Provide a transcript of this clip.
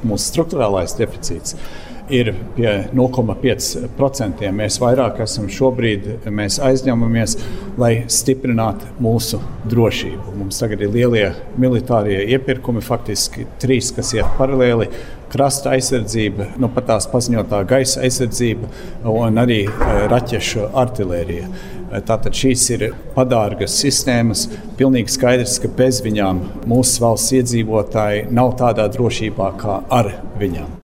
mūsu strukturālais deficīts ir pie 0,5%. Mēs vairāk esam šobrīd, mēs aizņemamies, lai stiprinātu mūsu drošību. Mums tagad ir lielie militārie iepirkumi, faktiski 3, kas iet paralēli. Krasta aizsardzība, pat tās paziņotā gaisa aizsardzība un arī raķešu artilērija. Tātad šīs ir padārgas sistēmas. Pilnīgi skaidrs, ka bez viņām mūsu valsts iedzīvotāji nav tādā drošībā kā ar viņām.